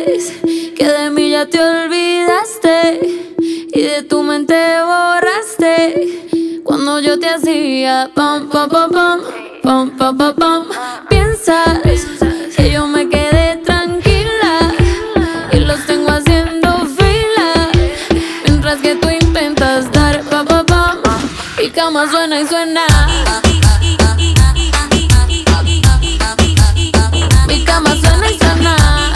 Dices que de mí ya te olvidaste y de tu mente borraste cuando yo te hacía pam, pam, pam, pam, pam, pam, pam, pam. Piensas que yo me quedé tranquila y los tengo haciendo fila mientras que tú intentas dar pam, pam, pam. Mi cama suena y suena. Mi cama suena y suena.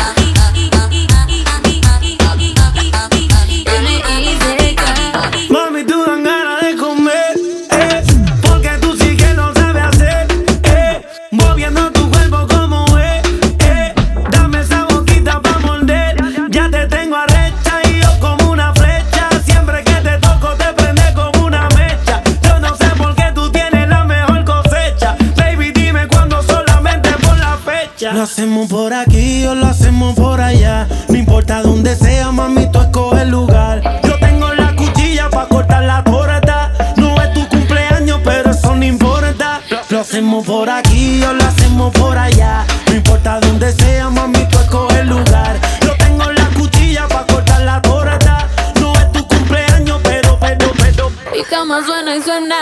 Mami, tú dan ganas de comer, porque tú sí que lo sabes hacer, moviendo tu cuerpo como es, dame esa boquita pa' morder. Ya te tengo arrecha y yo como una flecha. Siempre que te toco te prende como una mecha. Yo no sé por qué tú tienes la mejor cosecha. Baby, dime cuándo, solamente por la fecha. Lo hacemos por aquí o lo hacemos por allá. No importa dónde sea, mami, tú escoge el lugar. Yo tengo la cuchilla pa' cortar la torta. No es tu cumpleaños, pero eso no importa. Lo hacemos por aquí o lo hacemos por allá. No importa dónde sea, mami, tú escoge el lugar. Yo tengo la cuchilla pa' cortar la torta. No es tu cumpleaños, pero. Mi cama suena y suena.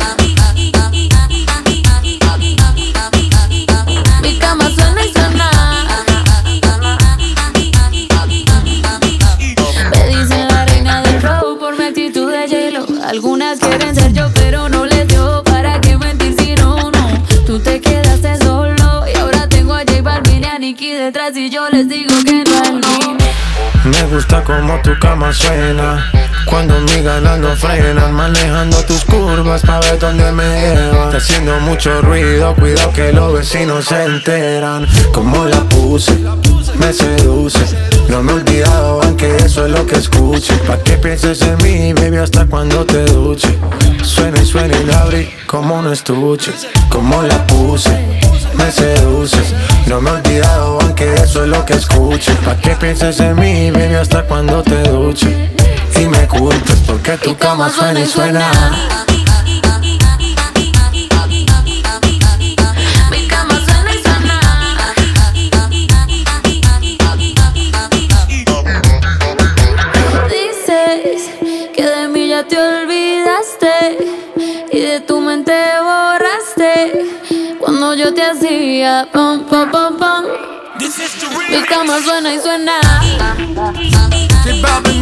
Mi cama suena y suena. Me dicen la reina del flow por mi actitud de hielo. Algunas quieren ser yo, pero no les dio. ¿Para qué mentir si no? Tú te quedaste solo y ahora tengo a J Balvin y a Nicki detrás y yo les digo que no. Me gusta como tu cama suena cuando mis ganas no frenan, manejando tus curvas pa' ver dónde me llevan. Está haciendo mucho ruido, cuidado que los vecinos se enteran. Como la puse, me seduce. No me he olvidado, aunque eso es lo que escuche. Pa' que pienses en mí, baby, hasta cuando te duche. Suena y suena y la abrí como un estuche. Como la puse, me seduces. No me he olvidado, aunque eso es lo que escuche. Pa' que pienses en mí, baby, hasta cuando te duche. Y me culpes porque tu cama suena y suena. Mi cama suena y suena. Dices que de mí ya te olvidaste y de tu mente borraste cuando yo te hacía pam, pam, pam, pam. Mi cama suena y suena.